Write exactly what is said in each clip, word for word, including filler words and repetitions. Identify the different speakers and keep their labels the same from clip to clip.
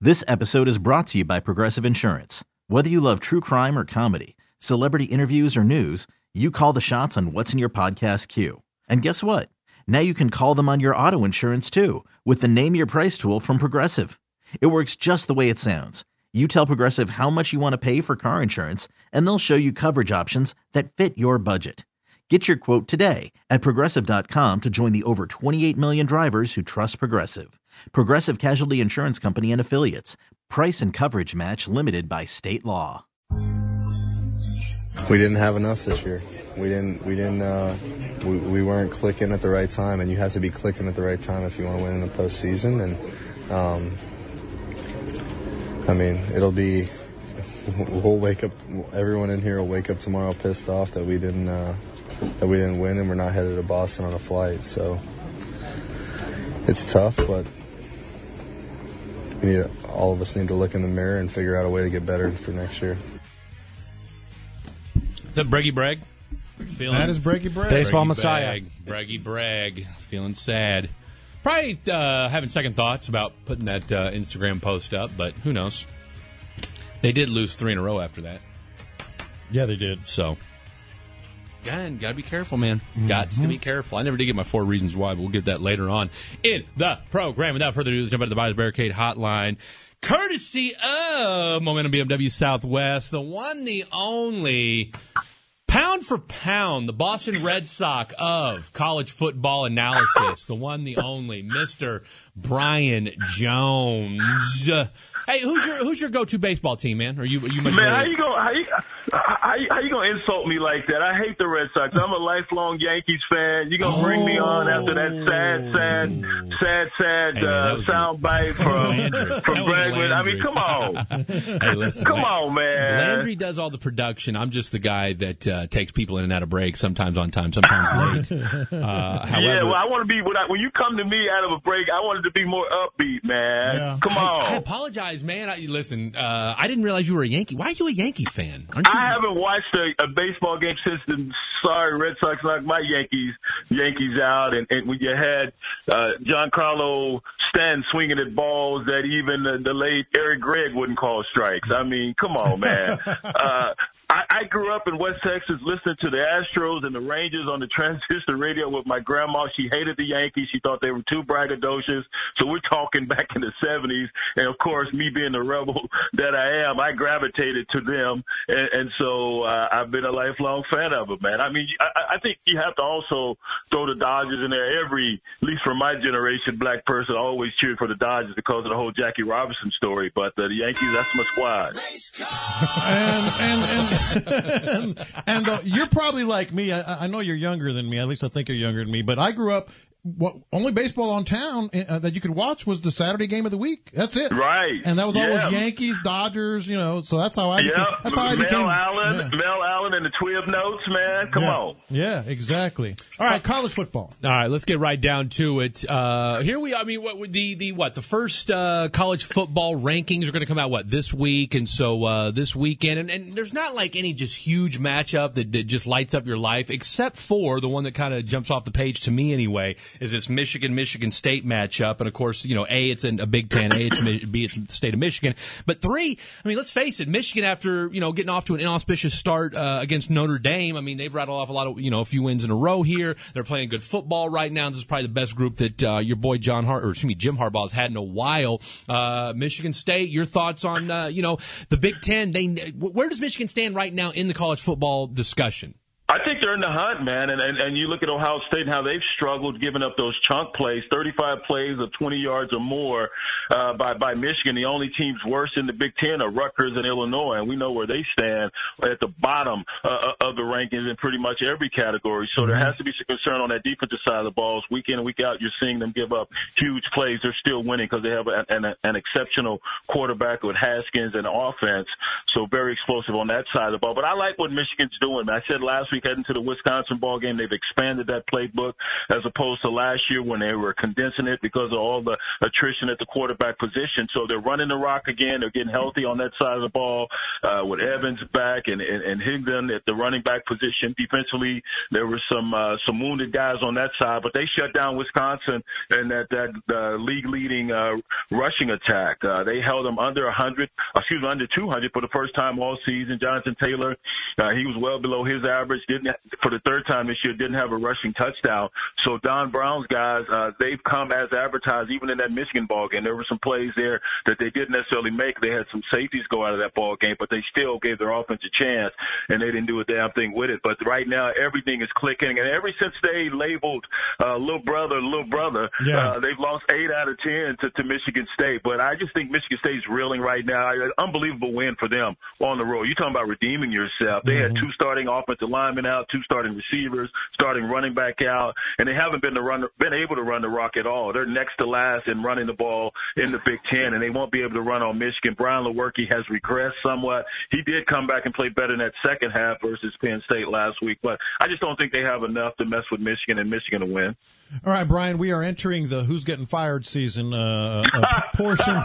Speaker 1: This episode is brought to you by Progressive Insurance. Whether you love true crime or comedy, celebrity interviews or news, you call the shots on what's in your podcast queue. And guess what? Now you can call them on your auto insurance too with the Name Your Price tool from Progressive. It works just the way it sounds. You tell Progressive how much you want to pay for car insurance, and they'll show you coverage options that fit your budget. Get your quote today at Progressive dot com to join the over twenty-eight million drivers who trust Progressive. Progressive Casualty Insurance Company and Affiliates. Price and coverage match limited by state law.
Speaker 2: We didn't have enough this year. We didn't. We didn't. Uh, we, we weren't clicking at the right time, and you have to be clicking at the right time if you want to win in the postseason. And um, I mean, it'll be. We'll wake up. Everyone in here will wake up tomorrow pissed off that we didn't. Uh, that we didn't win, and we're not headed to Boston on a flight. So it's tough, but we need. All of us need to look in the mirror and figure out a way to get better for next year.
Speaker 3: Is that Breggy Bragg? Feeling,
Speaker 4: that is Breggy Bragg.
Speaker 5: Baseball
Speaker 3: Breggy
Speaker 5: Messiah.
Speaker 3: Bragg, Breggy Bragg. Feeling sad. Probably uh, having second thoughts about putting that uh, Instagram post up, but who knows? They did lose three in a row after that.
Speaker 4: Yeah, they did.
Speaker 3: So, again, got to be careful, man. Mm-hmm. Gots to be careful. I never did get my four reasons why, but we'll get that later on in the program. Without further ado, let's jump into the Buyers Barricade hotline. Courtesy of Momentum B M W Southwest, the one, the only, pound for pound, the Boston Red Sox of college football analysis, the one, the only, Mister Brian Jones. Hey, who's your who's your go-to baseball team, man? Are you are you much
Speaker 6: man?
Speaker 3: Really...
Speaker 6: How you gonna how you, how you how you gonna insult me like that? I hate the Red Sox. I'm a lifelong Yankees fan. You gonna bring oh. me on after that sad, sad, sad, sad hey, uh, sound bite from from Bregman? I mean, come on.
Speaker 3: Hey, listen,
Speaker 6: come
Speaker 3: man.
Speaker 6: on, man.
Speaker 3: Landry does all the production. I'm just the guy that uh, takes people in and out of breaks, sometimes on time, sometimes late. Uh, however,
Speaker 6: yeah, well, I want to be when, I, when you come to me out of a break, I wanted to be more upbeat, man. Yeah. Come on.
Speaker 3: I, I apologize. Man, I, listen, uh, I didn't realize you were a Yankee. Why are you a Yankee fan? Aren't you?
Speaker 6: I haven't watched a, a baseball game since the sorry Red Sox knocked my Yankees Yankees out, and, and when you had uh, Giancarlo Stanton swinging at balls that even the, the late Eric Gregg wouldn't call strikes. I mean, come on, man. uh, I, I grew up in West Texas listening to the Astros and the Rangers on the transistor radio with my grandma. She hated the Yankees. She thought they were too braggadocious. So we're talking back in the seventies. And, of course, me being the rebel that I am, I gravitated to them. And, and so uh, I've been a lifelong fan of them, man. I mean, I, I think you have to also throw the Dodgers in there. Every, at least from my generation, black person always cheered for the Dodgers because of the whole Jackie Robinson story. But uh, the Yankees, that's my squad.
Speaker 4: and, and, and and and uh, you're probably like me. I, I know you're younger than me. At least I think you're younger than me. But I grew up. What only baseball on town uh, that you could watch was the Saturday game of the week. That's it.
Speaker 6: Right.
Speaker 4: And that was
Speaker 6: yeah.
Speaker 4: always Yankees, Dodgers. You know. So that's how I.
Speaker 6: Yeah.
Speaker 4: Became, that's how I
Speaker 6: Mel
Speaker 4: became.
Speaker 6: Allen,
Speaker 4: Yeah.
Speaker 6: Mel Allen, and the twelve notes, man. Come
Speaker 4: yeah.
Speaker 6: on.
Speaker 4: Yeah. Exactly. All right. College football.
Speaker 3: All right. Let's get right down to it. Uh, here we. I mean, what the the what the first uh, college football rankings are going to come out what this week, and so uh, this weekend, and, and there's not like any just huge matchup that, that just lights up your life, except for the one that kind of jumps off the page to me anyway. Is this Michigan Michigan State matchup, and of course, you know, A, it's in a Big Ten, A, it's B, it's the state of Michigan. But three, I mean, let's face it, Michigan, after you know getting off to an inauspicious start uh, against Notre Dame, I mean, they've rattled off a lot of you know a few wins in a row here. They're playing good football right now. This is probably the best group that uh, your boy John Har, or excuse me, Jim Harbaugh has had in a while. Uh, Michigan State, your thoughts on uh, you know the Big Ten? They where does Michigan stand right now in the college football discussion?
Speaker 6: I think they're in the hunt, man, and, and and you look at Ohio State and how they've struggled giving up those chunk plays, thirty-five plays of twenty yards or more uh, by by Michigan. The only teams worse in the Big Ten are Rutgers and Illinois, and we know where they stand at the bottom uh, of the rankings in pretty much every category. So there has to be some concern on that defensive side of the balls. Week in and week out, you're seeing them give up huge plays. They're still winning because they have an, an, an exceptional quarterback with Haskins and offense, so very explosive on that side of the ball. But I like what Michigan's doing. I said last week, heading to the Wisconsin ball game. They've expanded that playbook as opposed to last year when they were condensing it because of all the attrition at the quarterback position. So they're running the rock again. They're getting healthy on that side of the ball uh, with Evans back and, and, and Higdon at the running back position. Defensively, there were some uh, some wounded guys on that side, but they shut down Wisconsin and that, that uh, league-leading uh, rushing attack. Uh, they held them under one hundred, excuse me, under two hundred for the first time all season. Jonathan Taylor, uh, he was well below his average. Didn't for the third time this year, didn't have a rushing touchdown. So Don Brown's guys, uh, they've come as advertised, even in that Michigan ball game. There were some plays there that they didn't necessarily make. They had some safeties go out of that ball game, but they still gave their offense a chance, and they didn't do a damn thing with it. But right now, everything is clicking, and ever since they labeled uh, little brother, little brother, yeah. uh, they've lost eight out of ten to, to Michigan State. But I just think Michigan State's reeling right now. An unbelievable win for them on the road. You're talking about redeeming yourself. They mm-hmm. had two starting offensive linemen out, two starting receivers, starting running back out, and they haven't been to run, been able to run the rock at all. They're next to last in running the ball in the Big Ten, and they won't be able to run on Michigan. Brian Lewerke has regressed somewhat. He did come back and play better in that second half versus Penn State last week, but I just don't think they have enough to mess with Michigan and Michigan to win.
Speaker 4: All right, Brian, we are entering the Who's Getting Fired season uh, portion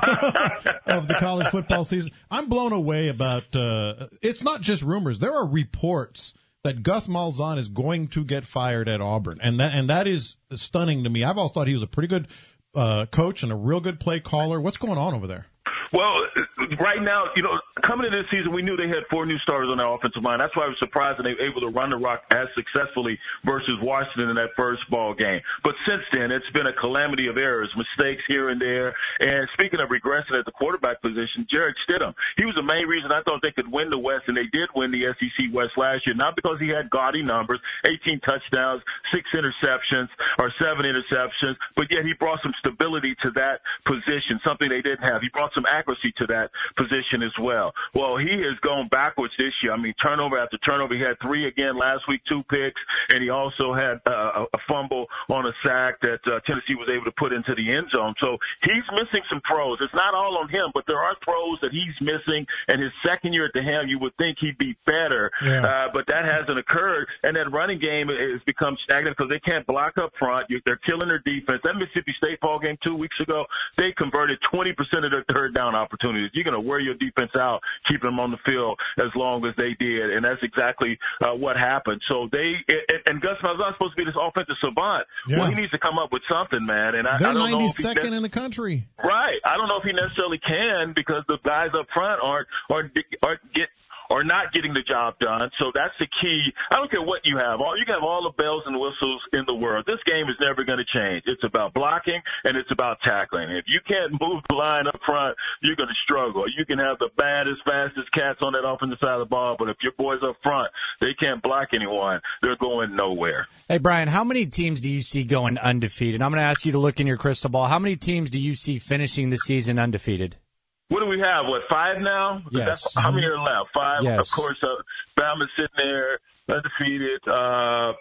Speaker 4: of the college football season. I'm blown away about uh, it's not just rumors. There are reports that Gus Malzahn is going to get fired at Auburn, and that, and that is stunning to me. I've always thought he was a pretty good uh, coach and a real good play caller. What's going on over there?
Speaker 6: Well, right now, you know, coming into this season, we knew they had four new starters on their offensive line. That's why I was surprised that they were able to run the rock as successfully versus Washington in that first ball game. But since then, it's been a calamity of errors, mistakes here and there. And speaking of regressing at the quarterback position, Jarrett Stidham, he was the main reason I thought they could win the West, and they did win the S E C West last year, not because he had gaudy numbers, eighteen touchdowns, six interceptions, or seven interceptions, but yet he brought some stability to that position, something they didn't have. He brought some accuracy to that position as well. Well, he has gone backwards this year. I mean, turnover after turnover. He had three again last week, two picks, and he also had uh, a fumble on a sack that uh, Tennessee was able to put into the end zone. So he's missing some throws. It's not all on him, but there are throws that he's missing. And his second year at the helm, you would think he'd be better, yeah. uh, but that hasn't occurred. And that running game has become stagnant because they can't block up front. They're killing their defense. That Mississippi State ball game two weeks ago, they converted twenty percent of their third down opportunities. You're going to wear your defense out, keeping them on the field as long as they did, and that's exactly uh, what happened. So they and, and Gus Malzahn's supposed to be this offensive savant. Yeah. Well, he needs to come up with something, man. And I,
Speaker 4: They're
Speaker 6: I don't
Speaker 4: ninety-second
Speaker 6: know if
Speaker 4: in the country,
Speaker 6: right? I don't know if he necessarily can because the guys up front aren't aren't, aren't get. or not getting the job done. So that's the key. I don't care what you have. All, you can have all the bells and whistles in the world. This game is never going to change. It's about blocking, and it's about tackling. If you can't move the line up front, you're going to struggle. You can have the baddest, fastest cats on that offensive side of the ball, but if your boys up front, they can't block anyone, they're going nowhere.
Speaker 5: Hey, Brian, how many teams do you see going undefeated? I'm going to ask you to look in your crystal ball. How many teams do you see finishing the season undefeated?
Speaker 6: What do we have? What, five now?
Speaker 5: Yes.
Speaker 6: That's, how many are left? Five?
Speaker 5: Yes.
Speaker 6: Of course, uh, Bama's sitting there undefeated. Uh,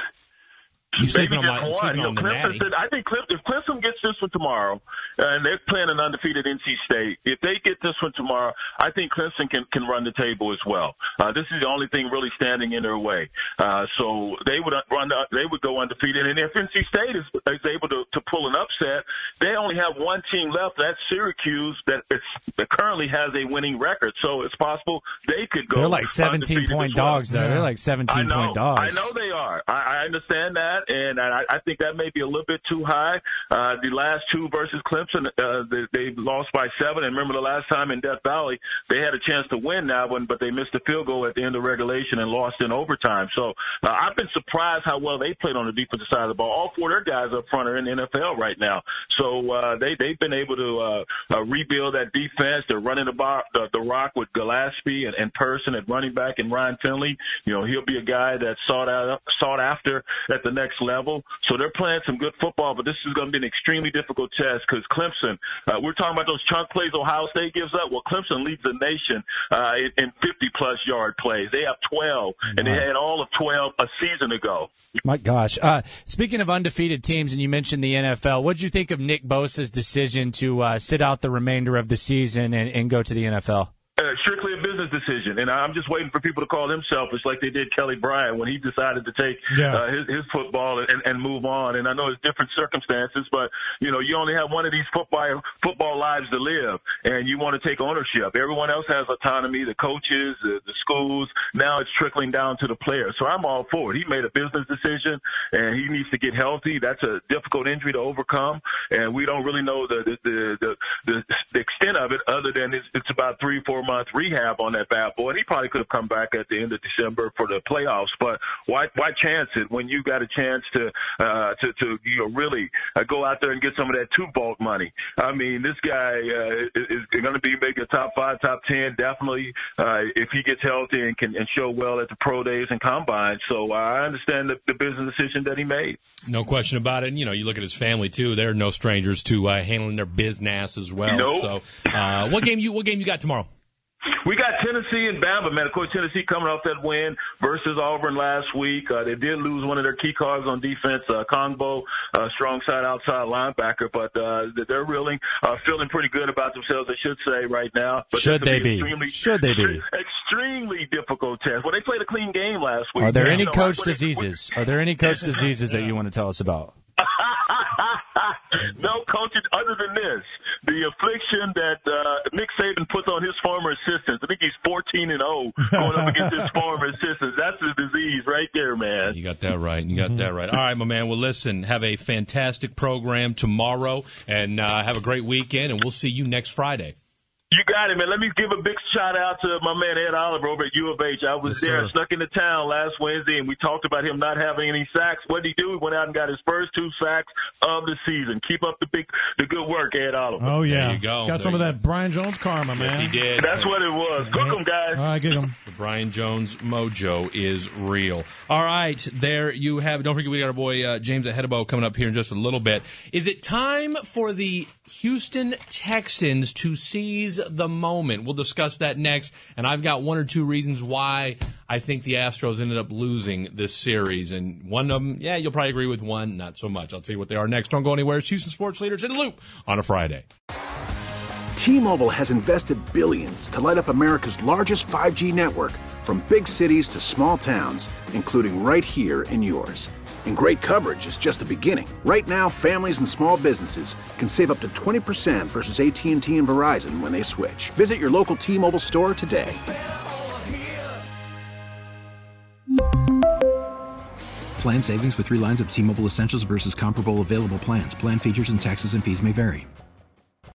Speaker 3: You
Speaker 6: Maybe
Speaker 3: on
Speaker 6: just
Speaker 3: my,
Speaker 6: one. You know,
Speaker 3: on the
Speaker 6: Clemson said, I think Clemson, if Clemson gets this one tomorrow, uh, and they're playing an undefeated N C State, if they get this one tomorrow, I think Clemson can, can run the table as well. Uh, this is the only thing really standing in their way. Uh, so they would run, the, they would go undefeated. And if N C State is, is able to, to pull an upset, they only have one team left. That's Syracuse that, is, that currently has a winning record. So it's possible they could go.
Speaker 5: They're like seventeen point
Speaker 6: well.
Speaker 5: dogs, though.
Speaker 6: Yeah.
Speaker 5: They're like seventeen
Speaker 6: I know,
Speaker 5: point dogs.
Speaker 6: I know they are. I, I understand that. And I, I think that may be a little bit too high. Uh, the last two versus Clemson, uh, they, they lost by seven. And remember the last time in Death Valley, they had a chance to win that one, but they missed a field goal at the end of regulation and lost in overtime. So uh, I've been surprised how well they played on the defensive side of the ball. All four of their guys up front are in the N F L right now. So uh, they, they've been able to uh, uh, rebuild that defense. They're running the, bar, the, the rock with Gillespie and, and Person at running back and Ryan Finley. You know, he'll be a guy that's sought out, sought after at the next level. So they're playing some good football, but this is going to be an extremely difficult test because Clemson, uh, we're talking about those chunk plays Ohio State gives up. Well, Clemson leads the nation uh, in, in fifty-plus yard plays. They have twelve, and they had all of twelve a season ago.
Speaker 5: My gosh. Uh, speaking of undefeated teams, and you mentioned the N F L, what did you think of Nick Bosa's decision to uh, sit out the remainder of the season and, and go to the N F L?
Speaker 6: Uh, uh, strictly a business decision. And I'm just waiting for people to call him selfish like they did Kelly Bryant when he decided to take
Speaker 4: yeah.
Speaker 6: uh, his, his football and, and move on. And I know it's different circumstances, but, you know, you only have one of these football football lives to live, and you want to take ownership. Everyone else has autonomy, the coaches, the, the schools. Now it's trickling down to the players. So I'm all for it. He made a business decision, and he needs to get healthy. That's a difficult injury to overcome, and we don't really know the the the, the, the extent of it other than it's, it's about three, four month rehab on that bad boy. And he probably could have come back at the end of December for the playoffs, but why why chance it when you got a chance to uh, to to you know really uh, go out there and get some of that two vault money? I mean, this guy uh, is, is going to be maybe a top five, top ten, definitely uh, if he gets healthy and can and show well at the pro days and combines. So uh, I understand the, the business decision that he made.
Speaker 3: No question about it. And, you know, you look at his family too; they're no strangers to uh, handling their business as well.
Speaker 6: Nope.
Speaker 3: So, uh, what game you what game you got tomorrow?
Speaker 6: We got Tennessee and Bama, man. Of course, Tennessee coming off that win versus Auburn last week. Uh, they did lose one of their key cards on defense, uh, Kongbo, uh, strong side outside linebacker, but uh, they're really uh, feeling pretty good about themselves, I should say, right now. But
Speaker 5: should they be? Should they be?
Speaker 6: Extremely difficult test. Well, they played a clean game last week.
Speaker 5: Are there
Speaker 6: yeah.
Speaker 5: any
Speaker 6: you know,
Speaker 5: coach
Speaker 6: like,
Speaker 5: diseases? Are there any coach diseases that you want to tell us about?
Speaker 6: No, coach, other than this, the affliction that uh, Nick Saban puts on his former assistants. I think he's fourteen and oh going up against his former assistants. That's the disease right there, man.
Speaker 3: You got that right. You got that right. All right, my man. Well, listen, have a fantastic program tomorrow, and uh, have a great weekend, and we'll see you next Friday.
Speaker 6: You got it, man. Let me give a big shout out to my man Ed Oliver over at U of H. I was
Speaker 3: yes,
Speaker 6: there,
Speaker 3: sir.
Speaker 6: snuck into town last Wednesday, and we talked about him not having any sacks. What did he do? He went out and got his first two sacks of the season. Keep up the big, the good work, Ed Oliver.
Speaker 4: Oh, yeah.
Speaker 3: There you go.
Speaker 4: Got
Speaker 3: there
Speaker 4: some of
Speaker 3: go.
Speaker 4: that Brian Jones karma, man.
Speaker 3: Yes, he did.
Speaker 6: That's what it was. Cook them, guys.
Speaker 4: All right, get him.
Speaker 3: The Brian Jones mojo is real. All right, there you have it. Don't forget we got our boy uh, James Ahedabow coming up here in just a little bit. Is it time for the Houston Texans to seize the moment? We'll discuss that next, and I've got one or two reasons why I think the Astros ended up losing this series, and one of them, yeah, you'll probably agree with one, not so much. I'll tell you what they are next. Don't go anywhere. It's Houston Sports Leaders in the Loop on a Friday.
Speaker 7: T-Mobile has invested billions to light up America's largest five G network, from big cities to small towns, including right here in yours. And great coverage is just the beginning. Right now, families and small businesses can save up to twenty percent versus A T and T and Verizon when they switch. Visit your local T-Mobile store today.
Speaker 8: Plan savings with three lines of T-Mobile Essentials versus comparable available plans. Plan features and taxes and fees may vary.